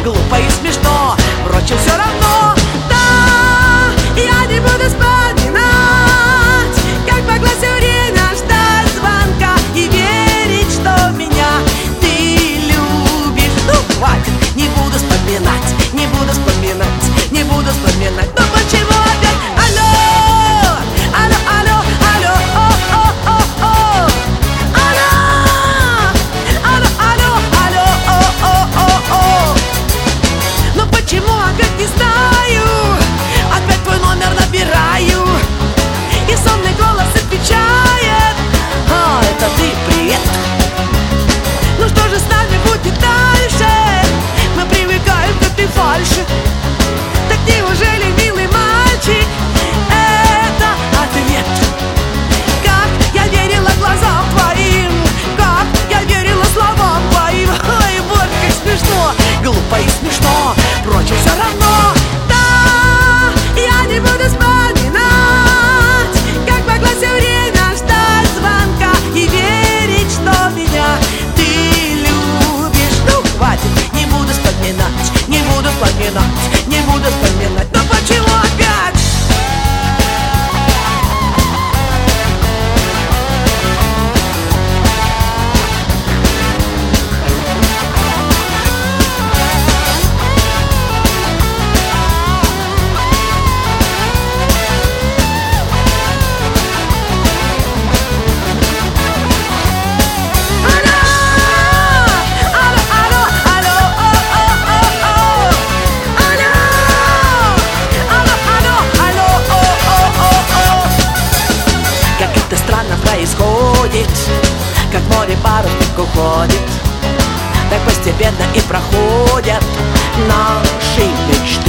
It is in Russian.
глупо и смешно. Впрочем, все равно, да, я не буду вспоминать, как могла все время ждать звонка и верить, что меня ты любишь. Ну, хватит, не буду вспоминать, не буду вспоминать, не буду вспоминать. Но почему опять? Алло, алло, алло, алло, о-о-о-о. Алло, алло, алло, алло, о-о-о-о. Но почему опять не знаю? Опять твой номер набираю, и сонный голос отвечает: а, это ты, привет. Ну что же с нами будет дальше? Мы привыкаем к этой фальши. Так неужели, милый мальчик, это ответ? Как я верила глазам твоим, как я верила словам твоим. Ой, вот как смешно, глупо и смешно. Впрочем, все равно, да, я не буду вспоминать, как могла все время ждать звонка и верить, что меня ты любишь. Ну, хватит, не буду вспоминать, не буду вспоминать, не буду вспоминать. Но почему опять? Происходит, как море парусник уходит, так постепенно и проходят наши мечты.